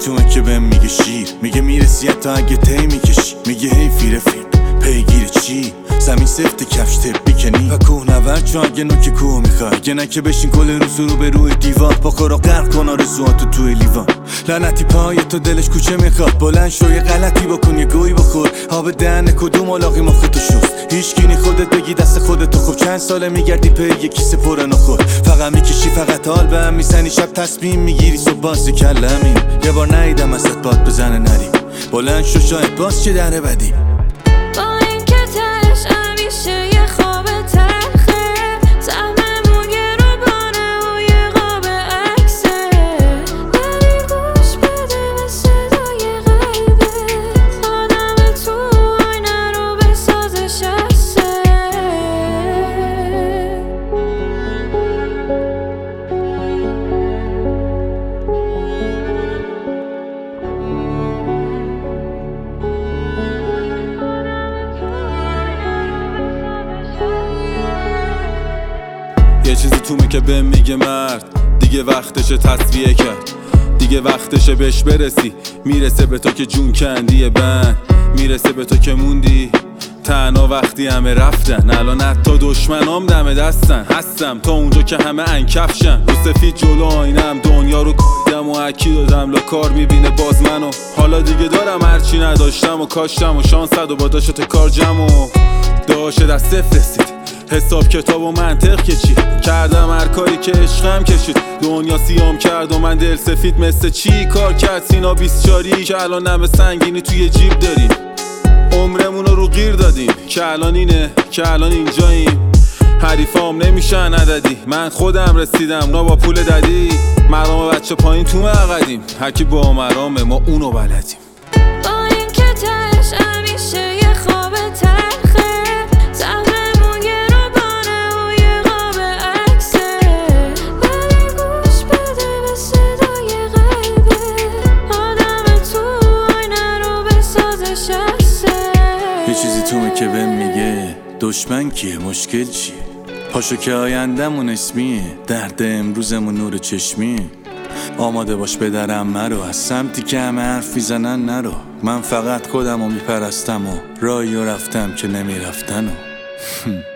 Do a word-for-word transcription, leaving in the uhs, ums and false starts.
تومه که بهم میگه شیر، میگه میرسی تا اگه تی میکشی، میگه حیفی رفیق پیگیر چی، زمین سفت کفش تب بیکنی و کوه نورد چون اگه نوک کوه میخوای، اگه نکه بشین کل روز رو به روی دیوان، با کارا غرق کن آرزوهاتو توی لیوان. لعنتی پای تو دلش کوچه میخواد، بلند شو یه غلطی بکن یه گوی بخور، آب دهن کدوم علاقی مختو شست، هیچ کی نی خودت بگی دست خودتو. خب چند ساله میگردی پی یه کیسه پر نخور، فقط میکشی فقط حال به هم میزنی، شب تصمیم میگیری صبح باز کلمین. یه بار نیدم ازت باد بزنه نری، بلند شو شاید باز چه دره بدی. یه چیزی تومه که بهم میگه مرد دیگه وقتشه تصفیه کرد، دیگه وقتشه بهش برسی، میرسه به تو که جون کندی بند، میرسه به تو که موندی تنها وقتی همه رفتن. الان حتی دشمنام دم دستن، هستم تا اونجا که همه انکفشن، رو سفید جلو آینم دنیا رو کاییدم و حکی دادم لا کار میبینه باز منو. حالا دیگه دارم هرچی نداشتم و کاشتم و شانصد و با داشت کار جمع و داشت دست صفر رسید، حساب کتاب و منطق که چی کردم، هر کاری که عشقم کشید، دنیا سیام کرد و من دل سفید مثل چی کار کرد سینا بیست چاری، که الان نمه سنگینی توی جیب داریم، عمرمون رو گیر دادیم که الان اینه که الان اینجاییم، حریفام نمیشن عددی، من خودم رسیدم نا با پول ددی، مرام بچه پایین تو مقدیم، هرکی با مرامه ما اونو بلدیم. یه چیزی تومه که بهم میگه دشمن کیه مشکل چیه، پاشو که آیندمون اسمیه، درد امروزمون نور چشمیه، آماده باش به درم مرو، از سمتی که همه حرف میزنن نرو، من فقط خودم رو میپرستم و راهی رو رفتم که نمیرفتن و